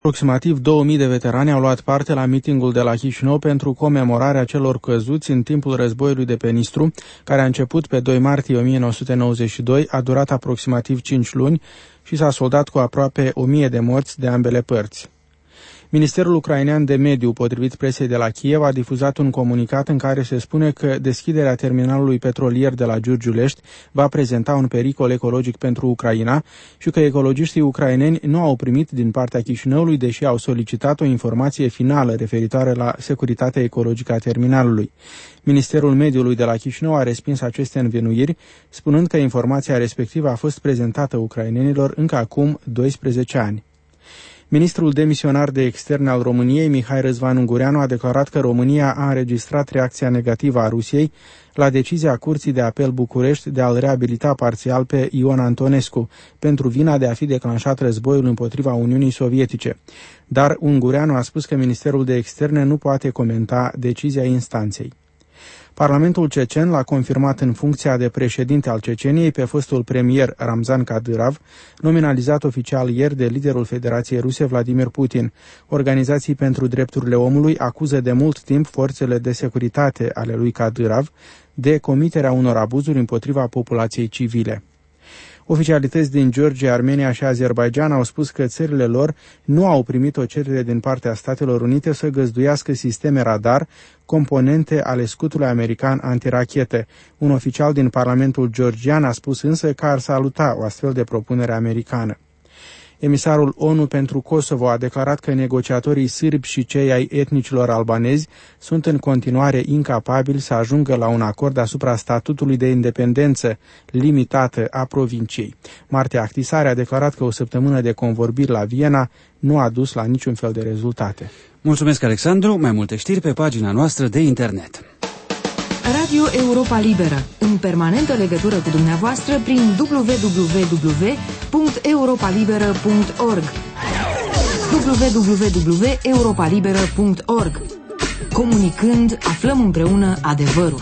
Aproximativ 2000 de veterani au luat parte la mitingul de la Chișinău pentru comemorarea celor căzuți în timpul războiului de pe Nistru, care a început pe 2 martie 1992, a durat aproximativ 5 luni și s-a soldat cu aproape 1000 de morți de ambele părți. Ministerul ucrainean de mediu, potrivit presei de la Kiev, a difuzat un comunicat în care se spune că deschiderea terminalului petrolier de la Giurgiulești va prezenta un pericol ecologic pentru Ucraina și că ecologiștii ucraineni nu au primit din partea Chișinăului, deși au solicitat o informație finală referitoare la securitatea ecologică a terminalului. Ministerul Mediului de la Chișinău a respins aceste învinuiri, spunând că informația respectivă a fost prezentată ucrainenilor încă acum 12 ani. Ministrul demisionar de externe al României, Mihai Răzvan Ungureanu, a declarat că România a înregistrat reacția negativă a Rusiei la decizia Curții de Apel București de a-l reabilita parțial pe Ion Antonescu pentru vina de a fi declanșat războiul împotriva Uniunii Sovietice. Dar Ungureanu a spus că Ministerul de Externe nu poate comenta decizia instanței. Parlamentul cecen l-a confirmat în funcția de președinte al Ceceniei pe fostul premier Ramzan Kadyrov, nominalizat oficial ieri de liderul Federației Ruse Vladimir Putin. Organizații pentru drepturile omului acuză de mult timp forțele de securitate ale lui Kadyrov de comiterea unor abuzuri împotriva populației civile. Oficialități din Georgia, Armenia și Azerbaidjan au spus că țările lor nu au primit o cerere din partea Statelor Unite să găzduiască sisteme radar, componente ale scutului american antirachete. Un oficial din Parlamentul georgian a spus însă că ar saluta o astfel de propunere americană. Emisarul ONU pentru Kosovo a declarat că negociatorii sârbi și cei ai etnicilor albanezi sunt în continuare incapabili să ajungă la un acord asupra statutului de independență limitată a provinciei. Marti Ahtisaari a declarat că o săptămână de convorbiri la Viena nu a dus la niciun fel de rezultate. Mulțumesc, Alexandru. Mai multe știri pe pagina noastră de internet. Radio Europa Liberă, în permanentă legătură cu dumneavoastră prin www.europalibera.org www.europalibera.org. Comunicând, aflăm împreună adevărul.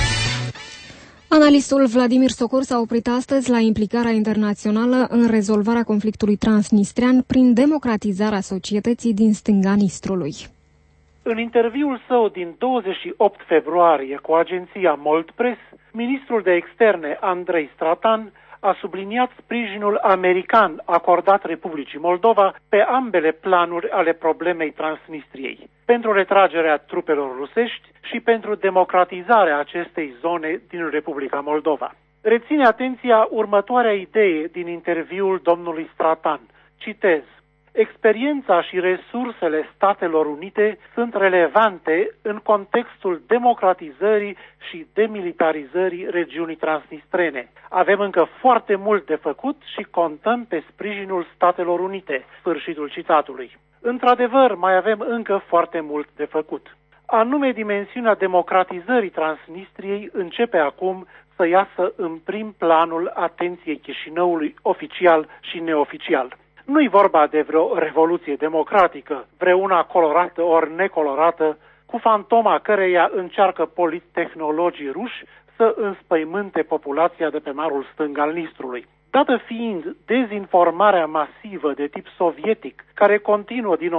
Analistul Vladimir Socur s-a oprit astăzi la implicarea internațională în rezolvarea conflictului transnistrean prin democratizarea societății din stânga Nistrului. În interviul său din 28 februarie cu agenția Moldpress, ministrul de externe Andrei Stratan a subliniat sprijinul american acordat Republicii Moldova pe ambele planuri ale problemei Transnistriei, pentru retragerea trupelor rusești și pentru democratizarea acestei zone din Republica Moldova. Reține atenția următoarea idee din interviul domnului Stratan. Citez: experiența și resursele Statelor Unite sunt relevante în contextul democratizării și demilitarizării regiunii transnistrene. Avem încă foarte mult de făcut și contăm pe sprijinul Statelor Unite. Sfârșitul citatului. Într-adevăr, mai avem încă foarte mult de făcut. Anume, dimensiunea democratizării Transnistriei începe acum să iasă în prim planul atenției Chișinăului oficial și neoficial. Nu-i vorba de vreo revoluție democratică, vreuna colorată ori necolorată, cu fantoma căreia încearcă polittehnologii ruși să înspăimânte populația de pe marul stâng al Nistrului. Dată fiind dezinformarea masivă de tip sovietic, care continuă din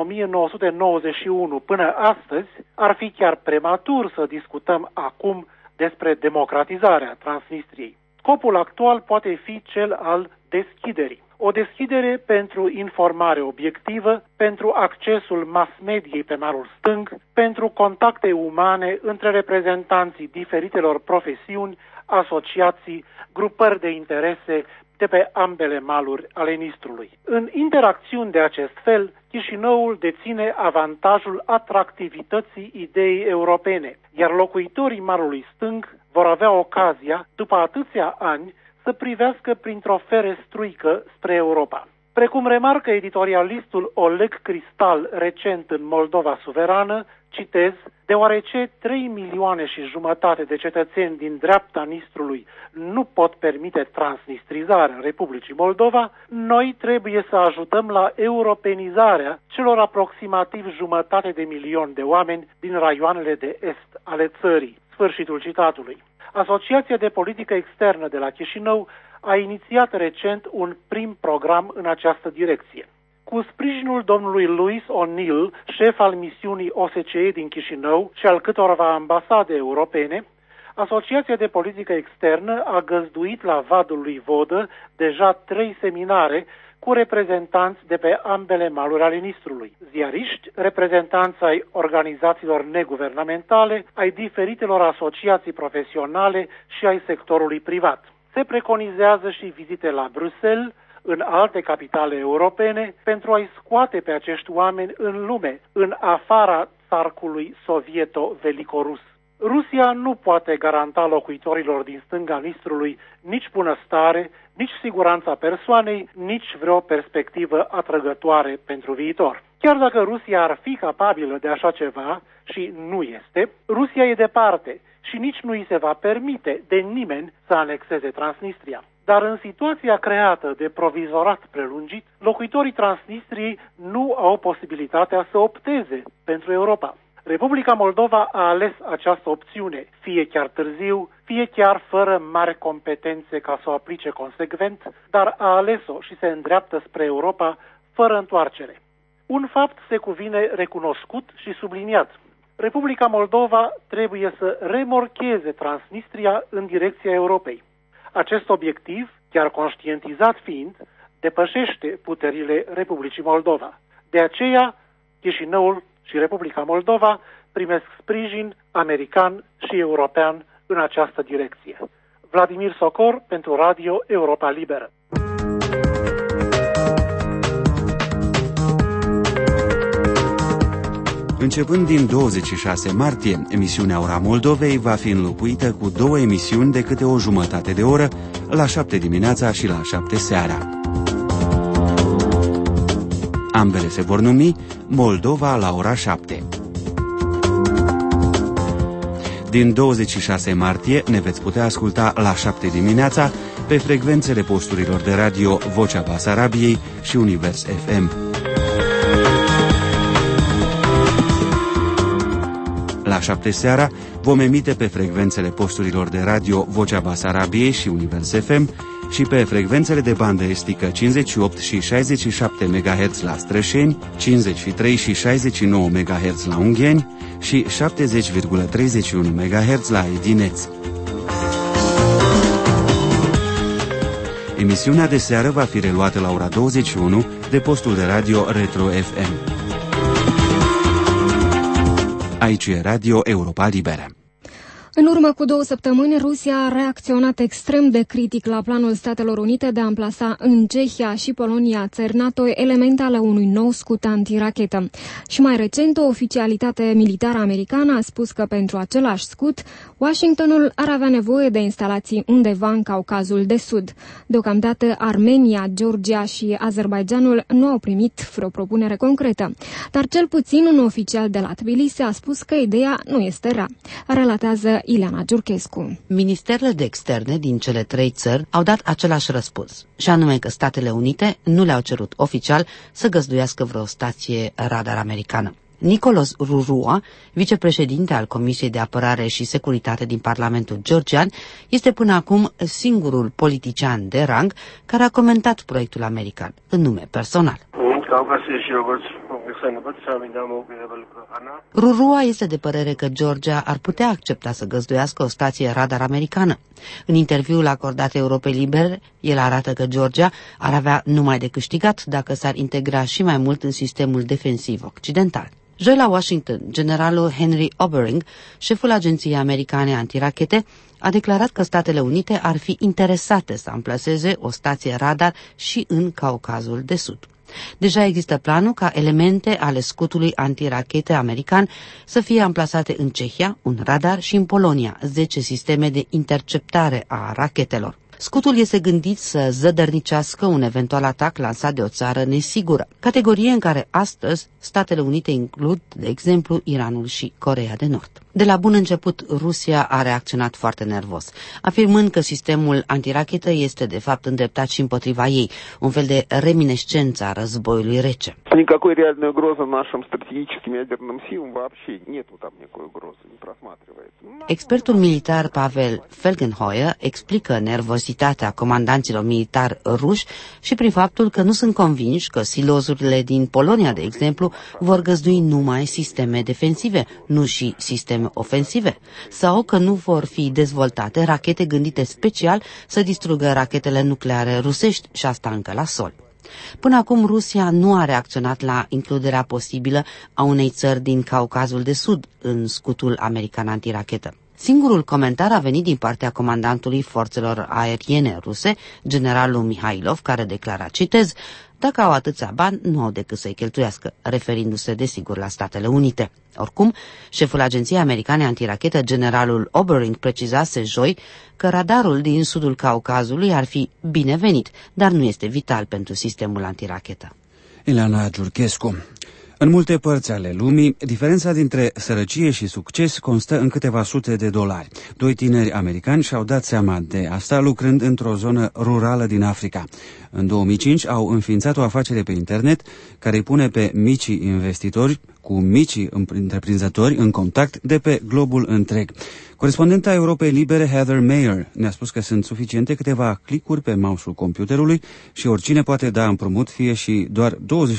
1991 până astăzi, ar fi chiar prematur să discutăm acum despre democratizarea Transnistriei. Scopul actual poate fi cel al deschiderii. O deschidere pentru informare obiectivă, pentru accesul mass-mediei pe marul stâng, pentru contacte umane între reprezentanții diferitelor profesiuni, asociații, grupări de interese de pe ambele maluri ale Nistrului. În interacțiuni de acest fel, Chișinăul deține avantajul atractivității ideii europene, iar locuitorii marului stâng vor avea ocazia, după atâția ani, să privească printr-o ferestruică spre Europa. Precum remarcă editorialistul Oleg Cristal recent în Moldova Suverană, citez, deoarece 3,5 milioane de cetățeni din dreapta Nistrului nu pot permite transnistrizarea Republicii Moldova, noi trebuie să ajutăm la europenizarea celor aproximativ 500 de milioni de oameni din raioanele de est ale țării. Sfârșitul citatului. Asociația de Politică Externă de la Chișinău a inițiat recent un prim program în această direcție. Cu sprijinul domnului Louis O'Neill, șef al misiunii OSCE din Chișinău și al câtorva ambasade europene, Asociația de Politică Externă a găzduit la Vadul lui Vodă deja 3 seminare cu reprezentanți de pe ambele maluri ale Nistrului. Ziariști, reprezentanți ai organizațiilor neguvernamentale, ai diferitelor asociații profesionale și ai sectorului privat. Se preconizează și vizite la Bruxelles, în alte capitale europene, pentru a-i scoate pe acești oameni în lume, în afara țarcului sovieto-velicorus. Rusia nu poate garanta locuitorilor din stânga Nistrului nici bunăstare, nici siguranța persoanei, nici vreo perspectivă atrăgătoare pentru viitor. Chiar dacă Rusia ar fi capabilă de așa ceva, și nu este, Rusia e departe și nici nu îi se va permite de nimeni să anexeze Transnistria. Dar în situația creată de provizorat prelungit, locuitorii Transnistriei nu au posibilitatea să opteze pentru Europa. Republica Moldova a ales această opțiune, fie chiar târziu, fie chiar fără mari competențe ca să o aplice consecvent, dar a ales-o și se îndreaptă spre Europa fără întoarcere. Un fapt se cuvine recunoscut și subliniat. Republica Moldova trebuie să remorcheze Transnistria în direcția Europei. Acest obiectiv, chiar conștientizat fiind, depășește puterile Republicii Moldova. De aceea, Chișinăul și Republica Moldova primesc sprijin american și european în această direcție. Vladimir Socor pentru Radio Europa Liberă. Începând din 26 martie, emisiunea Ora Moldovei va fi înlocuită cu 2 emisiuni de câte o jumătate de oră, la 7 dimineața și la 7 seara. Ambele se vor numi Moldova la ora 7. Din 26 martie ne veți putea asculta la 7 dimineața pe frecvențele posturilor de radio Vocea Basarabiei și Univers FM. La 7 seara vom emite pe frecvențele posturilor de radio Vocea Basarabiei și Univers FM și pe frecvențele de bandă estică 58 și 67 MHz la Strășeni, 53 și 69 MHz la Ungheni și 70,31 MHz la Edineț. Emisiunea de seară va fi reluată la ora 21 de postul de radio Retro FM. Aici e Radio Europa Liberă. În urmă cu 2 săptămâni, Rusia a reacționat extrem de critic la planul Statelor Unite de a amplasa în Cehia și Polonia țări NATO elemente ale unui nou scut antirachetă. Și mai recent, o oficialitate militară americană a spus că pentru același scut, Washingtonul ar avea nevoie de instalații undeva în Caucazul de Sud. Deocamdată, Armenia, Georgia și Azerbaidjanul nu au primit vreo propunere concretă. Dar cel puțin un oficial de la Tbilisi a spus că ideea nu este rea. Relatează Ileana Giurchescu. Ministerele de externe din cele 3 țări au dat același răspuns, și anume că Statele Unite nu le-au cerut oficial să găzduiască vreo stație radar americană. Nicolas Rurua, vicepreședinte al Comisiei de Apărare și Securitate din Parlamentul georgian, este până acum singurul politician de rang care a comentat proiectul american în nume personal. Rurua este de părere că Georgia ar putea accepta să găzduiască o stație radar americană. În interviul acordat Europei Libere, el arată că Georgia ar avea numai de câștigat dacă s-ar integra și mai mult în sistemul defensiv occidental. Joi la Washington, generalul Henry Obering, șeful Agenției Americane Antirachete, a declarat că Statele Unite ar fi interesate să amplaseze o stație radar și în Caucazul de Sud. Deja există planul ca elemente ale scutului antirachete american să fie amplasate în Cehia, un radar, și în Polonia, 10 sisteme de interceptare a rachetelor. Scutul este gândit să zădărnicească un eventual atac lansat de o țară nesigură, categorie în care astăzi Statele Unite includ, de exemplu, Iranul și Coreea de Nord. De la bun început, Rusia a reacționat foarte nervos, afirmând că sistemul antirachetă este de fapt îndreptat și împotriva ei, un fel de reminiscență a războiului rece. Никакой реальной угрозы нашим стратегическим ядерным силам вообще нету там никакой угрозы, не просматривается. Expertul militar Pavel Felgenheuer explică nervozitatea comandanților militari ruși și prin faptul că nu sunt convinși că silozurile din Polonia, de exemplu, vor găzdui numai sisteme defensive, nu și sisteme ofensive, sau că nu vor fi dezvoltate rachete gândite special să distrugă rachetele nucleare rusești și asta încă la sol. Până acum, Rusia nu a reacționat la includerea posibilă a unei țări din Caucazul de Sud în scutul american antirachetă. Singurul comentar a venit din partea comandantului forțelor aeriene ruse, generalul Mihailov, care declara, citez, dacă au atâția bani, nu au decât să-i cheltuiască, referindu-se desigur la Statele Unite. Oricum, șeful Agenției Americane Antirachetă, generalul Obering, precizase joi că radarul din sudul Caucazului ar fi binevenit, dar nu este vital pentru sistemul antirachetă. Ileana Giurchescu. În multe părți ale lumii, diferența dintre sărăcie și succes constă în câteva sute de dolari. Doi tineri americani și-au dat seama de asta lucrând într-o zonă rurală din Africa. În 2005 au înființat o afacere pe internet care îi pune pe micii investitori cu micii întreprinzători în contact de pe globul întreg. Corespondenta Europei Libere, Heather Mayer, ne-a spus că sunt suficiente câteva clicuri pe mouse-ul computerului și oricine poate da împrumut fie și doar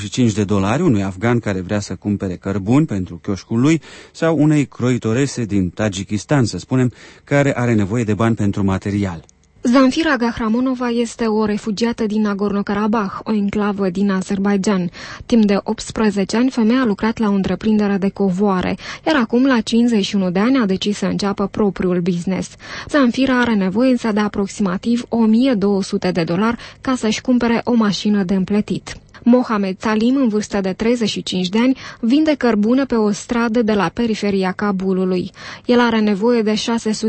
$25 unui afgan care vrea să cumpere cărbuni pentru chioșcul lui sau unei croitorese din Tajikistan, să spunem, care are nevoie de bani pentru material. Zamfira Gahramonova este o refugiată din Nagorno-Karabakh, o enclavă din Azerbaijan. Timp de 18 ani, femeia a lucrat la o întreprindere de covoare, iar acum, la 51 de ani, a decis să înceapă propriul business. Zamfira are nevoie însă de aproximativ $1.200 ca să-și cumpere o mașină de împletit. Mohamed Salim, în vârstă de 35 de ani, vinde cărbune pe o stradă de la periferia Kabulului. El are nevoie de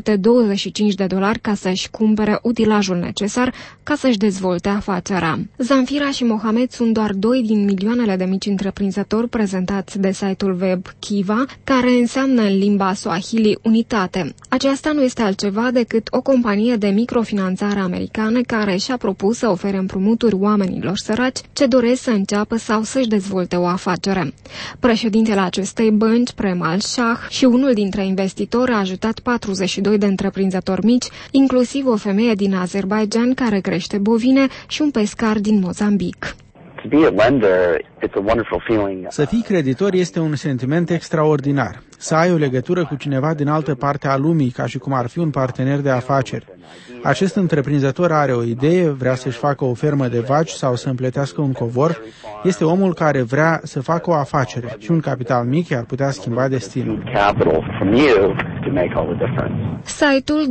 $625 ca să-și cumpere utilajul necesar ca să-și dezvolte afacerea. Zamfira și Mohamed sunt doar doi din milioanele de mici întreprinzători prezentați de site-ul web Kiva, care înseamnă în limba Swahili unitate. Aceasta nu este altceva decât o companie de microfinanțare americană care și-a propus să ofere împrumuturi oamenilor săraci ce doresc să înceapă sau să-și dezvolte o afacere. Președintele acestei bănci, Prem Al-Shah, și unul dintre investitori a ajutat 42 de întreprinzători mici, inclusiv o femeie din Azerbaijan care crește bovine și un pescar din Mozambic. Să fii creditor este un sentiment extraordinar. Să ai o legătură cu cineva din altă parte a lumii, ca și cum ar fi un partener de afaceri. Acest întreprinzător are o idee, vrea să-și facă o fermă de vaci sau să împletească un covor. Este omul care vrea să facă o afacere și un capital mic ar putea schimba destinul. Site-ul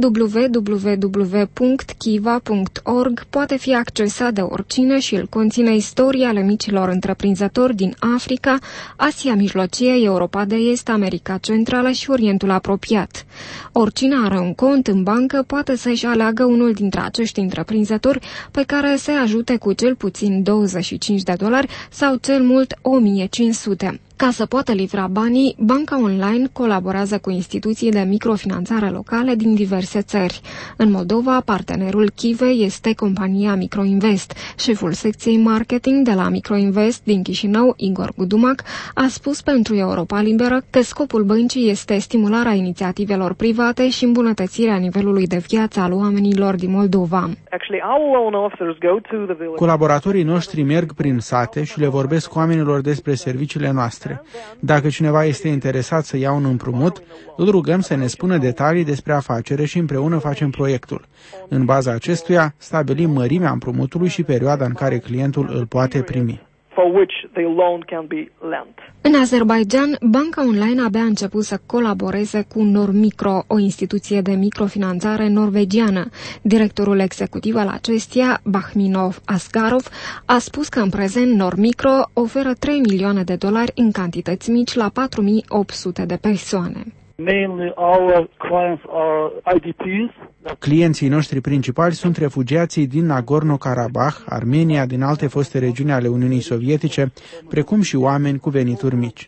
www.kiva.org poate fi accesat de oricine și îl conține istoria ale micilor întreprinzători din Africa, Asia Mijlocie, Europa de Est, America Centrală și Orientul Apropiat. Oricine are un cont în bancă poate să-și aleagă unul dintre acești întreprinzători pe care se ajute cu cel puțin $25 sau cel mult 1.500. Ca să poată livra banii, banca online colaborează cu instituții de microfinanțare locale din diverse țări. În Moldova, partenerul Chivei este compania Microinvest. Șeful secției marketing de la Microinvest din Chișinău, Igor Gudumac, a spus pentru Europa Liberă că scopul băncii este stimularea inițiativelor private și îmbunătățirea nivelului de viață al oamenilor din Moldova. Colaboratorii noștri merg prin sate și le vorbesc oamenilor despre serviciile noastre. Dacă cineva este interesat să ia un împrumut, îl rugăm să ne spună detalii despre afacere și împreună facem proiectul. În baza acestuia, stabilim mărimea împrumutului și perioada în care clientul îl poate primi. În Azerbaijan, banca online abia a început să colaboreze cu Normicro, o instituție de microfinanțare norvegiană. Directorul executiv al acesteia, Bahminov Asgarov, a spus că în prezent Normicro oferă $3 milioane în cantități mici la 4.800 de persoane. Mainly our clients are IDPs. Clienții noștri principali sunt refugiații din Nagorno-Karabakh, Armenia, din alte foste regiuni ale Uniunii Sovietice, precum și oameni cu venituri mici.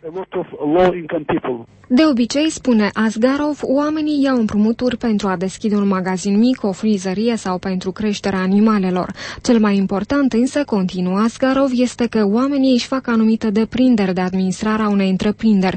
De obicei, spune Asgarov, oamenii iau împrumuturi pentru a deschide un magazin mic, o frizărie sau pentru creșterea animalelor. Cel mai important însă, continuă Asgarov, este că oamenii își fac anumite deprinderi de administrarea unei întreprinderi.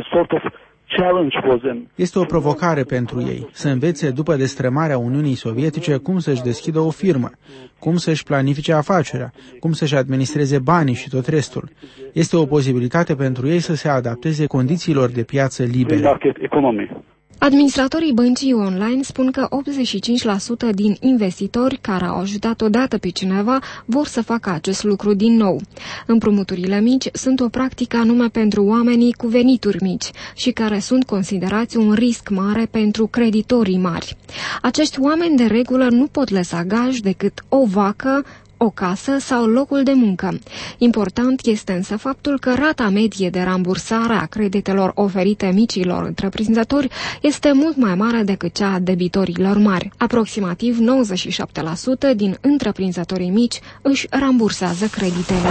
Este o provocare pentru ei, să învețe după destrămarea Uniunii Sovietice cum să-și deschidă o firmă, cum să-și planifice afacerea, cum să-și administreze banii și tot restul. Este o posibilitate pentru ei să se adapteze condițiilor de piață libere. Administratorii băncii online spun că 85% din investitori care au ajutat odată pe cineva vor să facă acest lucru din nou. Împrumuturile mici sunt o practică anume pentru oamenii cu venituri mici și care sunt considerați un risc mare pentru creditorii mari. Acești oameni de regulă nu pot lăsa gaj decât o vacă, o casă sau locul de muncă. Important este însă faptul că rata medie de rambursare a creditelor oferite micilor întreprinzători este mult mai mare decât cea a debitorilor mari. Aproximativ 97% din întreprinzătorii mici își rambursează creditele.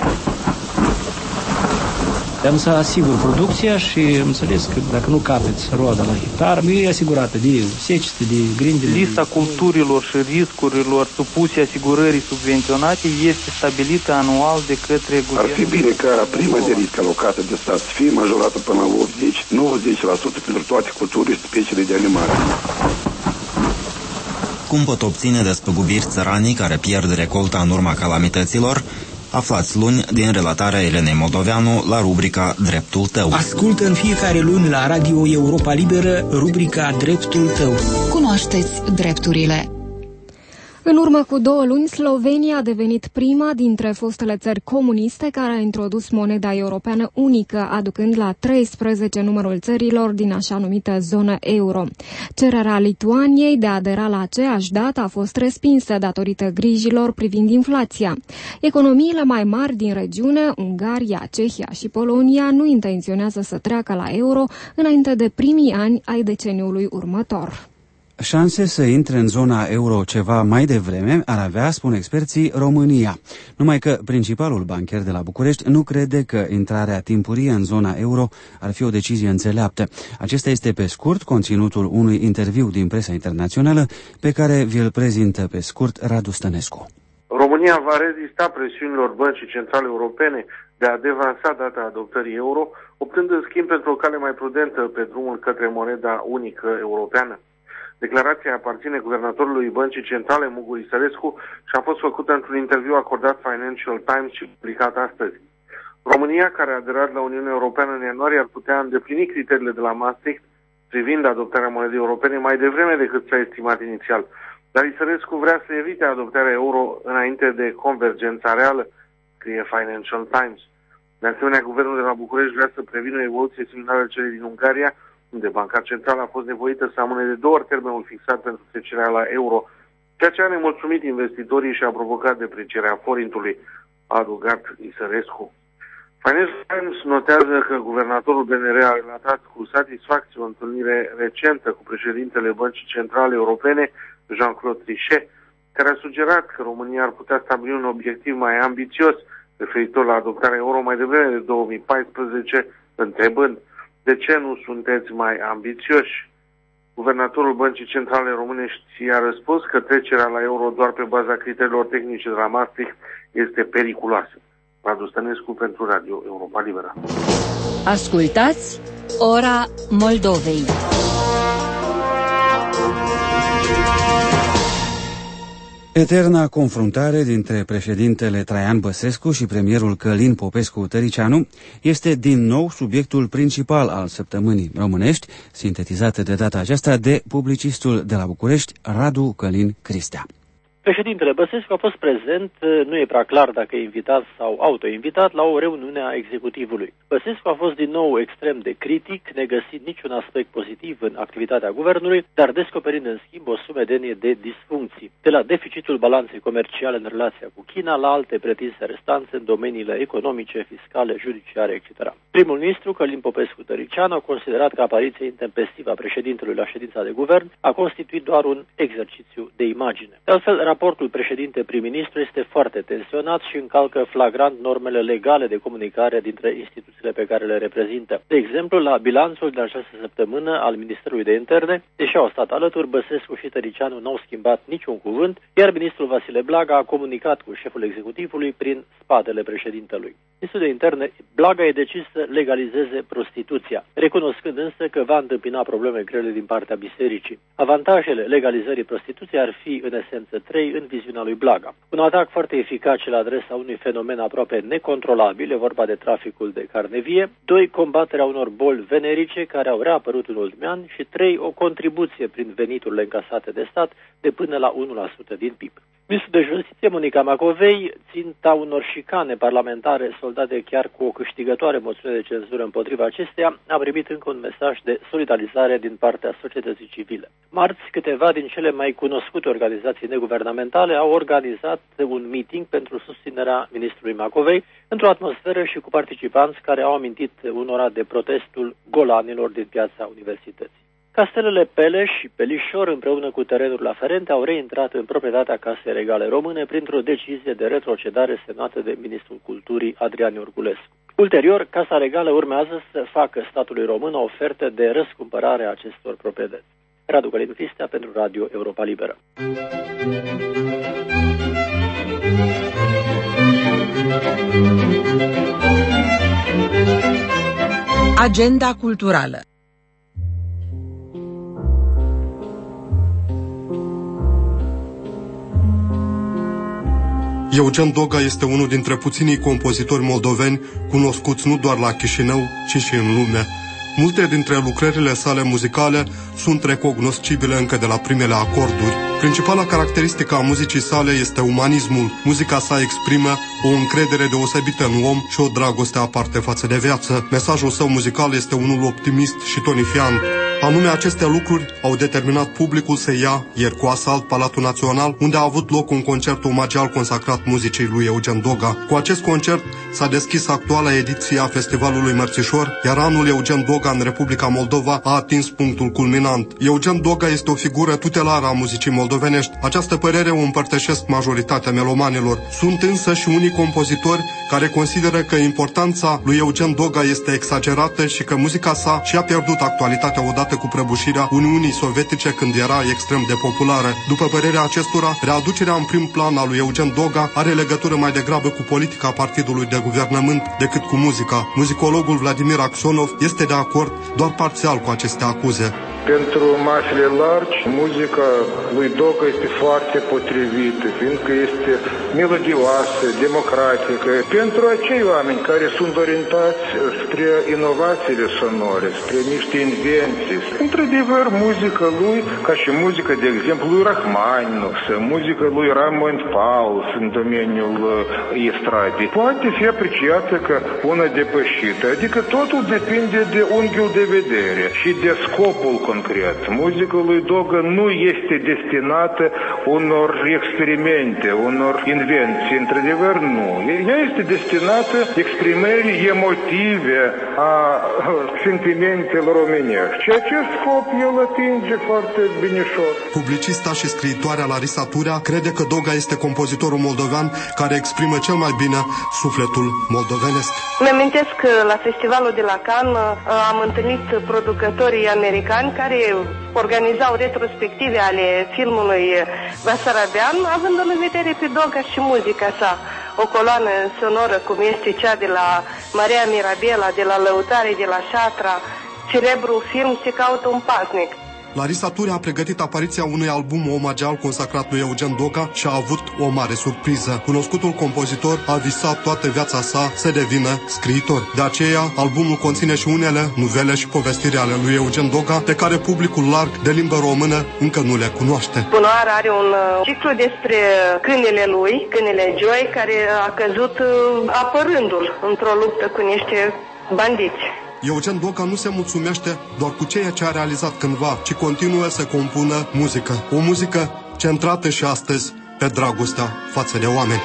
Am să asigur producția și am înțeles că dacă nu capeți roada la hectar, e asigurată de secete, de grindele. Lista culturilor și riscurilor supuse asigurării subvenționate este stabilită anual de către guvern. Ar fi bine ca prima de risc alocată de stat să fie majorată până la 80-90% pentru toate culturile și speciile de animale. Cum pot obține despăgubiri țăranii care pierd recolta în urma calamităților? Aflați luni din relatarea Elenei Moldoveanu la rubrica Dreptul tău. Ascultă în fiecare luni la Radio Europa Liberă rubrica Dreptul tău. Cunoașteți drepturile. În urmă cu 2 luni, Slovenia a devenit prima dintre fostele țări comuniste care a introdus moneda europeană unică, aducând la 13 numărul țărilor din așa numită zonă euro. Cererea Lituaniei de a adera la aceeași dată a fost respinsă datorită grijilor privind inflația. Economiile mai mari din regiune, Ungaria, Cehia și Polonia, nu intenționează să treacă la euro înainte de primii ani ai deceniului următor. Șanse să intre în zona euro ceva mai devreme ar avea, spun experții, România. Numai că principalul bancher de la București nu crede că intrarea timpurie în zona euro ar fi o decizie înțeleaptă. Acesta este pe scurt conținutul unui interviu din presa internațională pe care vi-l prezintă pe scurt Radu Stănescu. România va rezista presiunilor Băncii Centrale Europene de a devansa data adoptării euro, optând în schimb pentru o cale mai prudentă pe drumul către moneda unică europeană. Declarația aparține guvernatorului Băncii Centrale, Mugu Isărescu, și a fost făcută într-un interviu acordat Financial Times și publicat astăzi. România, care a aderat la Uniunea Europeană în ianuarie, ar putea îndeplini criteriile de la Maastricht privind adoptarea monedei europene mai devreme decât s-a estimat inițial. Dar Isărescu vrea să evite adoptarea euro înainte de convergența reală, scrie Financial Times. De asemenea, guvernul de la București vrea să prevină o evoluție similară celei din Ungaria, unde Banca Centrală a fost nevoită să amâne de 2 ori termenul fixat pentru trecerea la euro, ceea ce a nemulțumit investitorii și a provocat deprecierea forintului, a adăugat Isărescu. Financial Times notează că guvernatorul BNR a relatat cu satisfacție o întâlnire recentă cu președintele Băncii Centrale Europene, Jean-Claude Trichet, care a sugerat că România ar putea stabili un obiectiv mai ambițios referitor la adoptarea euro mai devreme de 2014, întrebând: de ce nu sunteți mai ambițioși? Guvernatorul Băncii Centrale Românești a răspuns că trecerea la euro doar pe baza criteriilor tehnice de la Maastricht este periculoasă. Radu Stănescu pentru Radio Europa Liberă. Ascultați Ora Moldovei. Eterna confruntare dintre președintele Traian Băsescu și premierul Călin Popescu-Tăricianu este din nou subiectul principal al săptămânii românești, sintetizată de data aceasta de publicistul de la București, Radu Călin Cristea. Președintele Băsescu a fost prezent, nu e prea clar dacă e invitat sau autoinvitat, la o reuniune a executivului. Băsescu a fost din nou extrem de critic, negăsind niciun aspect pozitiv în activitatea guvernului, dar descoperind în schimb o sumedenie de disfuncții, de la deficitul balanței comerciale în relația cu China la alte pretinse restanțe în domeniile economice, fiscale, judiciare, etc. Primul ministru, Călin Popescu-Tăricianu, a considerat că apariția intempestivă a președintelui la ședința de guvern a constituit doar un exercițiu de imagine. De altfel, raportul președinte-prim-ministru este foarte tensionat și încalcă flagrant normele legale de comunicare dintre instituțiile pe care le reprezintă. De exemplu, la bilanțul de această săptămână al Ministerului de Interne, deși au stat alături, Băsescu și Tăricianu n-au schimbat niciun cuvânt, iar ministrul Vasile Blaga a comunicat cu șeful executivului prin spatele președintelui. Ministrul de Interne, Blaga, e decis să legalizeze prostituția, recunoscând însă că va întâmpina probleme grele din partea bisericii. Avantajele legalizării prostituției ar fi, în esență, 3 în viziunea lui Blaga. Un atac foarte eficace la adresa unui fenomen aproape necontrolabil, e vorba de traficul de carne vie, 2, combaterea unor boli venerice care au reapărut în ultimii ani și 3, o contribuție prin veniturile încasate de stat de până la 1% din PIB. Ministrul de Justiție, Monica Macovei, ținta unor șicane parlamentare soldate chiar cu o câștigătoare moțiune de cenzură împotriva acesteia, a primit încă un mesaj de solidarizare din partea societății civile. Marți, câteva din cele mai cunoscute organizații neguvernamentale au organizat un meeting pentru susținerea ministrului Macovei, într-o atmosferă și cu participanți care au amintit unora de protestul golanilor din piața Universității. Castelele Peleș și Pelișor, împreună cu terenurile aferente, au reintrat în proprietatea Casei Regale Române printr-o decizie de retrocedare semnată de ministrul Culturii Adrian Iorgulescu. Ulterior, Casa Regală urmează să facă statului român o ofertă de răscumpărare a acestor proprietăți. Radu Călin Cristea pentru Radio Europa Liberă. Agenda culturală. Eugen Doga este unul dintre puținii compozitori moldoveni cunoscuți nu doar la Chișinău, ci și în lume. Multe dintre lucrările sale muzicale sunt recognoscibile încă de la primele acorduri. Principala caracteristică a muzicii sale este umanismul. Muzica sa exprimă o încredere deosebită în om și o dragoste aparte față de viață. Mesajul său muzical este unul optimist și tonifiant. Anume, aceste lucruri au determinat publicul să ia ieri cu asalt Palatul Național, unde a avut loc un concert omagial consacrat muzicii lui Eugen Doga. Cu acest concert s-a deschis actuala ediție a Festivalului Mărțișor, iar anul Eugen Doga în Republica Moldova a atins punctul culminant. Eugen Doga este o figură tutelară a muzicii moldovenești. Această părere o împărtășesc majoritatea melomanilor. Sunt însă și unii compozitori care consideră că importanța lui Eugen Doga este exagerată și că muzica sa și-a pierdut actualitatea odată cu prăbușirea Uniunii Sovietice, când era extrem de populară. După părerea acestora, readucerea în prim plan a lui Eugen Doga are legătură mai degrabă cu politica partidului de guvernământ decât cu muzica. Muzicologul Vladimir Axonov este de acord doar parțial cu aceste acuze. Pentru masele largi, muzica lui Doga este foarte potrivită, fiindcă este melodioasă, democratică. Pentru acei oameni care sunt orientați spre inovațiile sonore, spre niște invenții. Într-adevăr, muzica lui, ca și muzica, de exemplu, lui Rachmaninoff, muzica lui Raymond Pauls în domeniul estradei, poate fi apreciată ca una depășită. Adică totul depinde de unghiul de vedere și de scopul concret. Muzica lui Doga nu este destinată unor experimente, unor invenții. Într-adevăr, nu. Ea este destinată exprimării emotive a sentimentelor omenești. Și acest scop el atinge foarte binișor. Publicista și scriitoarea Larisa Turea crede că Doga este compozitorul moldovean care exprimă cel mai bine sufletul moldovenesc. Îmi amintesc că la festivalul de la Cannes am întâlnit producătorii americani care organizau retrospective ale filmului Basarabean, având în vedere pe Doga și muzica sa. O coloană sonoră cum este cea de la Maria Mirabela, de la Lăutare, de la Șatra, celebrul film Se caută un pasnic. Larisa Ture a pregătit apariția unui album omagial consacrat lui Eugen Doca și a avut o mare surpriză. Cunoscutul compozitor a visat toată viața sa să devină scriitor. De aceea, albumul conține și unele nuvele și povestiri ale lui Eugen Doca, pe care publicul larg de limbă română încă nu le cunoaște. Bunoară are un ciclu despre câinele lui, câinele Joy, care a căzut apărându-l într-o luptă cu niște bandiți. Eugen Doca nu se mulțumește doar cu ceea ce a realizat cândva, ci continuă să compună muzică. O muzică centrată și astăzi pe dragostea față de oameni.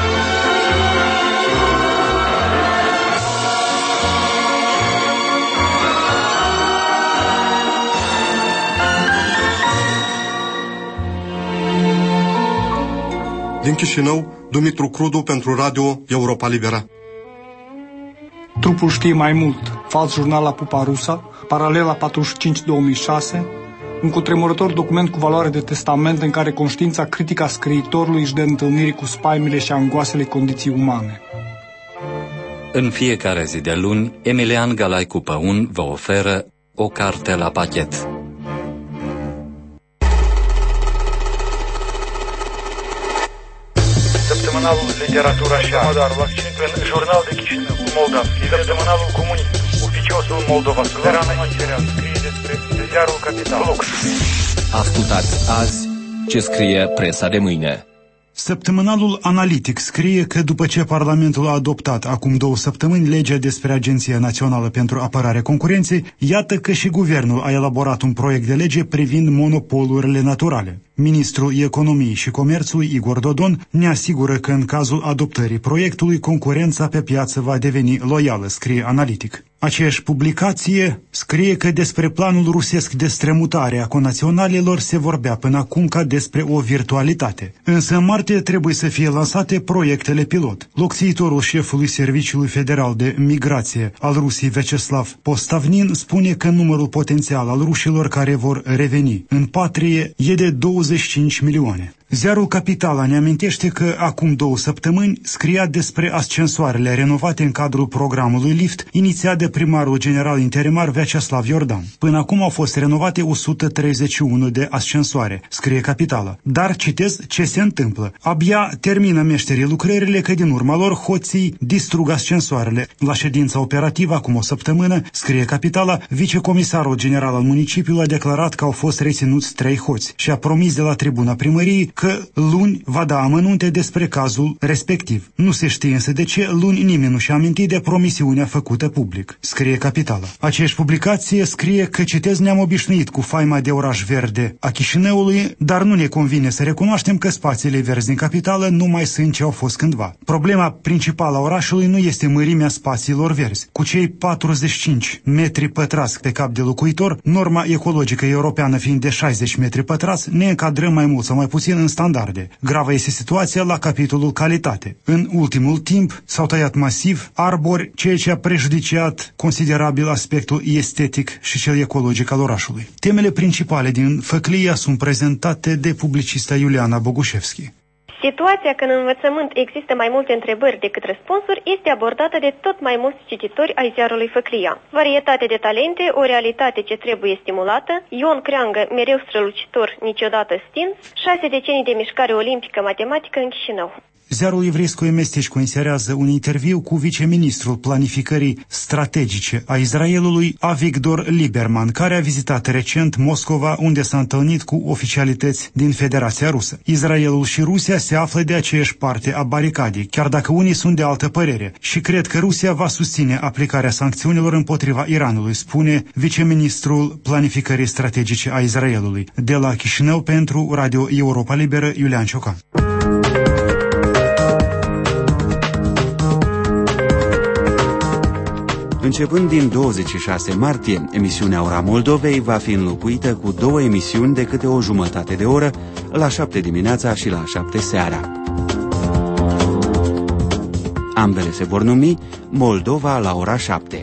Din Chișinău, Dumitru Crudu pentru Radio Europa Liberă. Trupul știe mai mult. Fals jurnal la Pupa Rusa, Paralela 45-2006, un cutremurător document cu valoare de testament în care conștiința critică a scriitorului își dă întâlniri cu spaimele și angoasele condiții umane. În fiecare zi de luni, Emilian Galaicu Păun vă oferă o carte la pachet. Săptămânalul Literatura și Artă, în Jurnal de Chișinău, Moldavski, Săptămânalul Comunism, Oficiosul Moldova, Suverană Material, scrie despre ziarul Capital. Ascultați azi ce scrie presa de mâine. Săptămânalul Analitic scrie că după ce Parlamentul a adoptat acum 2 săptămâni legea despre Agenția Națională pentru Apărarea Concurenței, iată că și guvernul a elaborat un proiect de lege privind monopolurile naturale. Ministrul Economiei și Comerțului, Igor Dodon, ne asigură că în cazul adoptării proiectului, concurența pe piață va deveni loială, scrie Analitic. Aceeași publicație scrie că despre planul rusesc de strămutare a conaționalilor se vorbea până acum ca despre o virtualitate. Însă în martie trebuie să fie lansate proiectele pilot. Locțiitorul șefului Serviciului Federal de Migrație al Rusiei, Vyacheslav Postavnin, spune că numărul potențial al rușilor care vor reveni în patrie e de 25 milioane. Ziarul Capitala ne amintește că acum 2 săptămâni scria despre ascensoarele renovate în cadrul programului LIFT, inițiat de primarul general interimar Vyacheslav Iordan. Până acum au fost renovate 131 de ascensoare, scrie Capitala. Dar citez ce se întâmplă. Abia termină meșterii lucrările, că din urma lor hoții distrug ascensoarele. La ședința operativă acum 1 săptămână, scrie Capitala, vicecomisarul general al municipiului a declarat că au fost reținuți 3 hoți și a promis de la tribuna primăriei că luni va da amănunte despre cazul respectiv. Nu se știe însă de ce luni nimeni nu și-a amintit de promisiunea făcută public, scrie Capitala. Aceeași publicație scrie că, citez, ne-am obișnuit cu faima de oraș verde a Chișinăului, dar nu ne convine să recunoaștem că spațiile verzi din capitală nu mai sunt ce au fost cândva. Problema principală a orașului nu este mărimea spațiilor verzi. Cu cei 45 metri pătrați pe cap de locuitor, norma ecologică europeană fiind de 60 metri pătrați, ne încadrăm mai mult sau mai puțin în standarde. Gravă este situația la capitolul calitate. În ultimul timp s-au tăiat masiv arbori, ceea ce a prejudiciat considerabil aspectul estetic și cel ecologic al orașului. Temele principale din Făclia sunt prezentate de publicista Iuliana Bogușevski. Situația că în învățământ există mai multe întrebări decât răspunsuri este abordată de tot mai mulți cititori ai ziarului Făclia. Varietate de talente, o realitate ce trebuie stimulată, Ion Creangă mereu strălucitor, niciodată stins, 6 decenii de mișcare olimpică matematică în Chișinău. Ziarul Evreiscoe Mesteșcu inserează un interviu cu viceministrul planificării strategice a Israelului, Avigdor Lieberman, care a vizitat recent Moscova, unde s-a întâlnit cu oficialități din Federația Rusă. Israelul și Rusia se află de aceeași parte a baricadei, chiar dacă unii sunt de altă părere, și cred că Rusia va susține aplicarea sancțiunilor împotriva Iranului, spune viceministrul planificării strategice a Israelului. De la Chișinău pentru Radio Europa Liberă, Iulian Ciocan. Începând din 26 martie, emisiunea Ora Moldovei va fi înlocuită cu 2 emisiuni de câte o jumătate de oră, la 7 dimineața și la 7 seara. Ambele se vor numi Moldova la ora 7.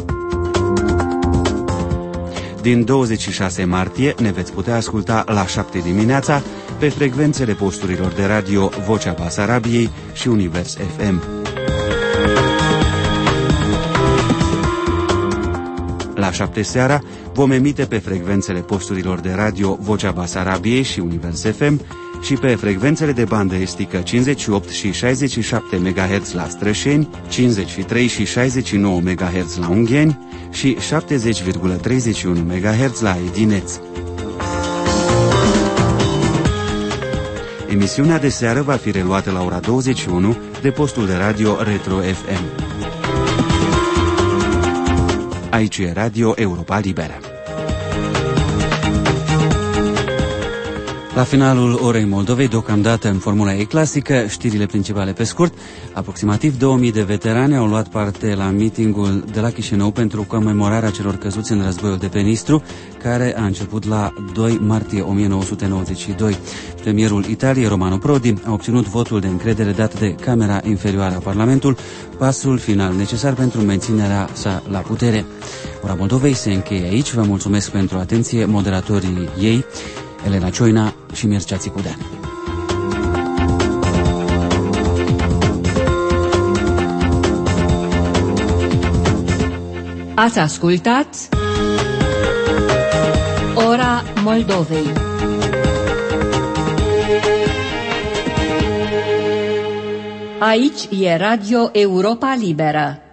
Din 26 martie ne veți putea asculta la 7 dimineața pe frecvențele posturilor de radio Vocea Basarabiei și Univers FM. La La 7 seara vom emite pe frecvențele posturilor de radio Vocea Basarabiei și Univers FM și pe frecvențele de bandă estică 58 și 67 MHz la Strășeni, 53 și 69 MHz la Ungheni și 70,31 MHz la Edineț. Emisiunea de seară va fi reluată la ora 21 de postul de radio Retro FM. Aici e Radio Europa Liberă. La finalul orei Moldovei, deocamdată în Formula E clasică, știrile principale pe scurt. Aproximativ 2000 de veterani au luat parte la meetingul de la Chișinău pentru comemorarea celor căzuți în războiul de pe Nistru, care a început la 2 martie 1992. Premierul Italiei, Romano Prodi, a obținut votul de încredere dat de Camera Inferioară a Parlamentului, pasul final necesar pentru menținerea sa la putere. Ora Moldovei se încheie aici. Vă mulțumesc pentru atenție, moderatorii ei, Elena Cioina și Mircea Țicudean. Ați ascultat Ora Moldovei. Aici e Radio Europa Liberă.